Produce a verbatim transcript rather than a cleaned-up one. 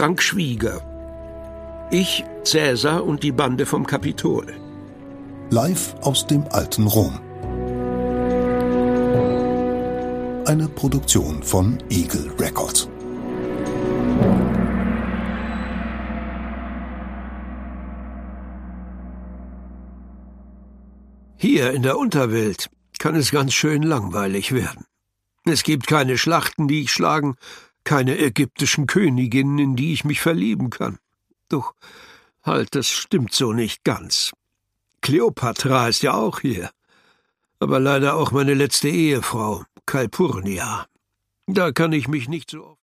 Frank Schwieger. Ich, Cäsar und die Bande vom Kapitol. Live aus dem alten Rom. Eine Produktion von Eagle Records. Hier in der Unterwelt kann es ganz schön langweilig werden. Es gibt keine Schlachten, die ich schlagen, keine ägyptischen Königinnen, in die ich mich verlieben kann. Doch halt, das stimmt so nicht ganz. Kleopatra ist ja auch hier, aber leider auch meine letzte Ehefrau, Calpurnia. Da kann ich mich nicht so oft